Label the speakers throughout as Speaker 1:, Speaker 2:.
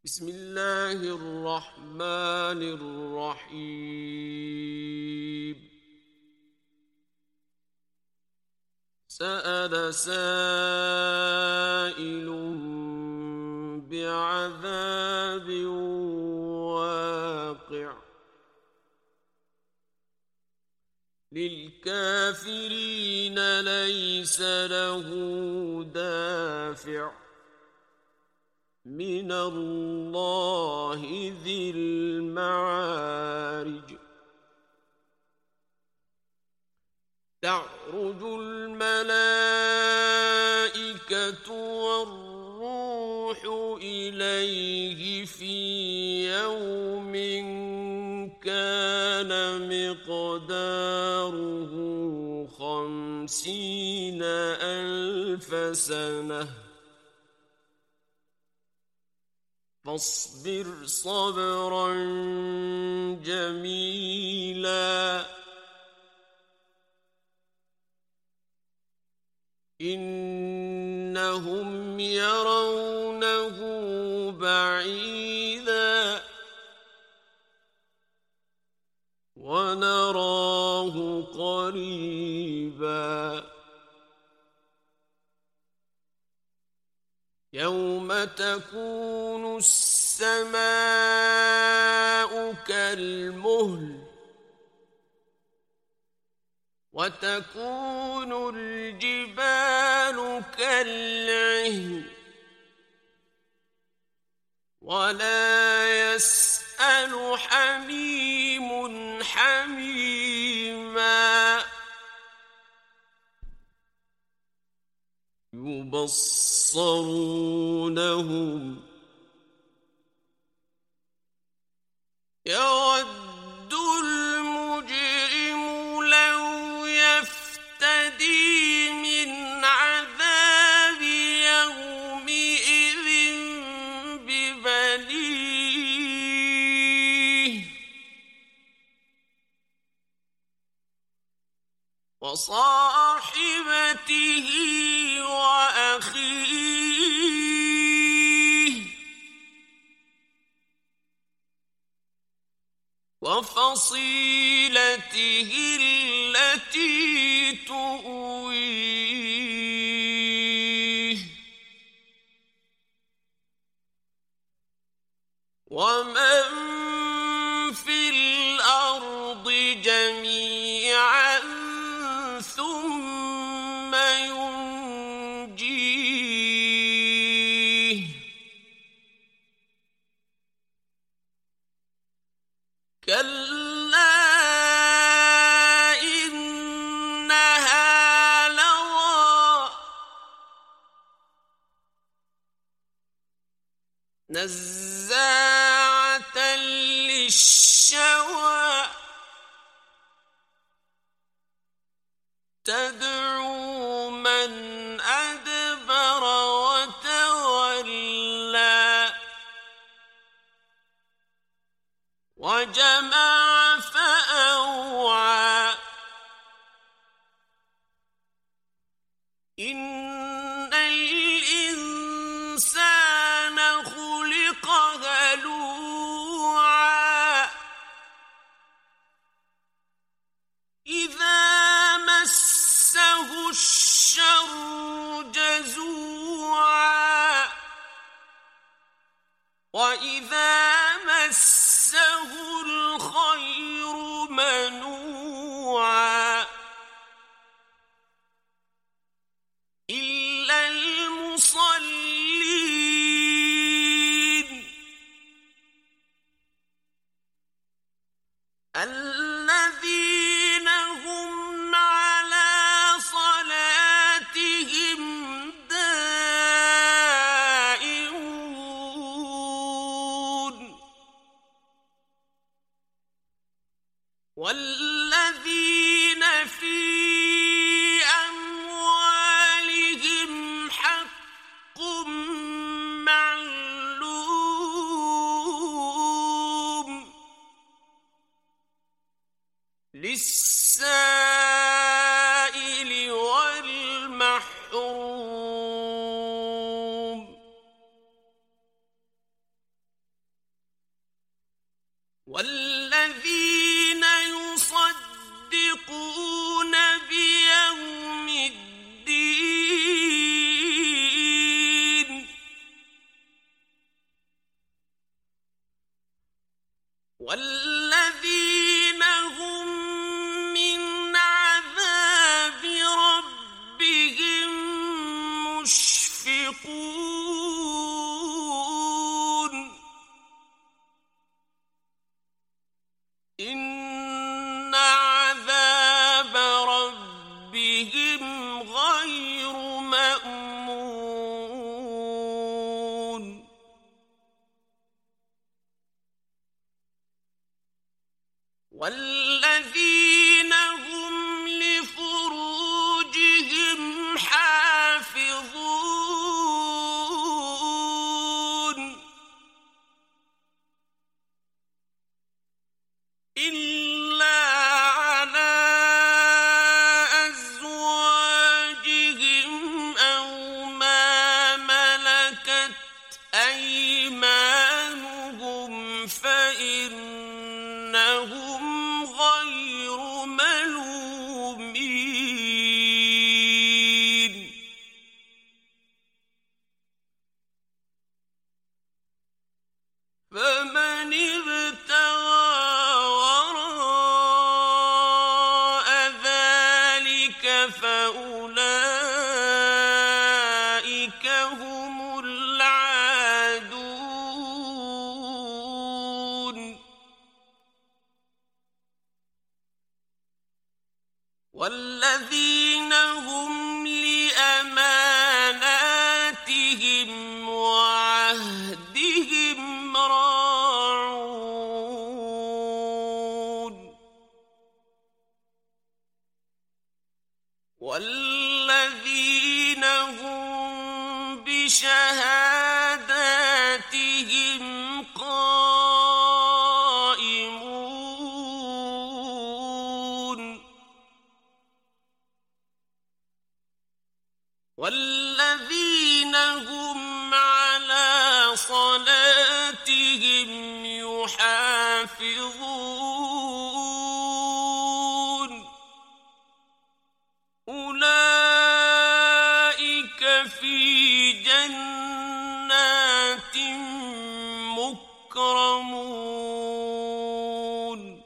Speaker 1: بسم الله الرحمن الرحيم. سأل سائل بعذاب واقع للكافرين ليس له دافع من الله ذي المعارج. تعرج الملائكة والروح إليه في يوم كان مقداره 50,000 سنة فاصبر صبرا جميلا إنهم يرونه بعيدا ونراه قريبا يوم تكون السماء كالمهل وتكون الجبال كالعهن ولا يسأل حميم حميما يبصرونهم يود المجرم لو يفتدي من عذاب يومئذ ببنيه وصاحبته وأخيه وفصيلته التي تؤويه ومن في الأرض جميعا ثم ينجيه كلا إنها لظى نزاعة للشوى تدعو من أدبر وتولى وجمع فأوعى إن الإنسان خلق هلوعا إذا مسه الشر جزوعا وإذا مسه الخير منوعا إلا المصلين الذين هم على صلاتهم دائمون والذين في أموالهم حق معلوم للسائل والمحروم والذين يصدقون بيوم الدين والذين هم من عذاب ربهم مشفقون إن عذاب ربهم غير مأمون والذين هم لفروجهم حافظون إلا على أزواجهم أو ما ملكت أيمانهم فإنهم غير ملومين فمن ابتغى وراء ذلك فأولئك هم العادون والذين هم لأماناتهم وعهدهم راعون والذين هم بشهاداتهم قائمون والذين هم على صلاتهم يحافظون أولئك في جنات مكرمون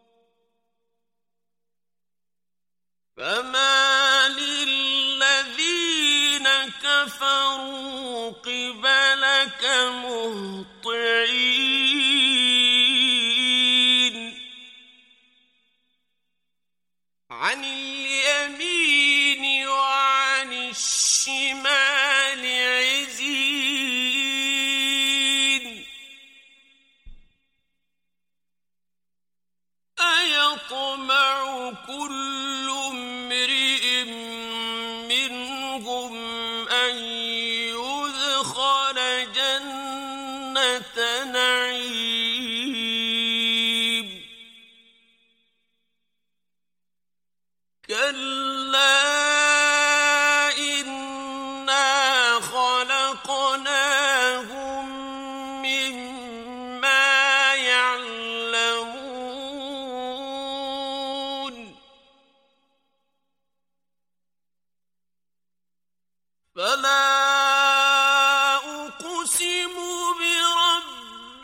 Speaker 1: فما للذين كفروا قبلك مهطعين عن اليمين وعن الشمال عزين أيطمع كل امرئ منهم أن يدخل جنة نعيم كلا إنا خلقناهم مما يعلمون فلا أقسم برب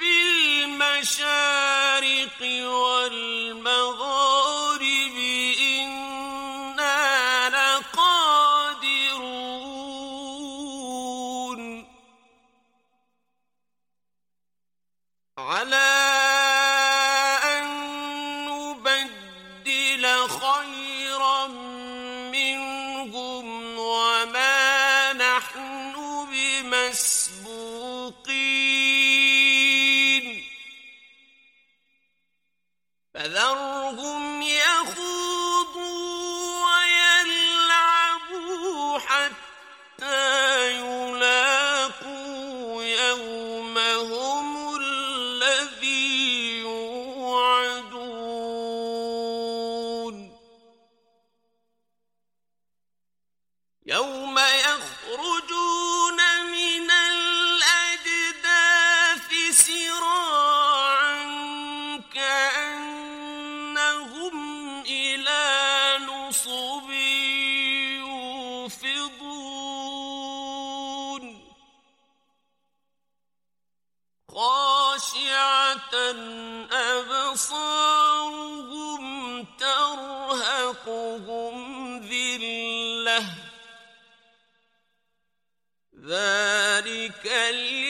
Speaker 1: المشارق والمغارب إنا لقادرون على أن نبدل خيرا منهم وما نحن بمسبوقين فذرهم يخوضوا ويلعبوا حتى يلاقوا يومهم الذي يبصرون خاشعة أبصارهم ترهقهم ذلة ذلك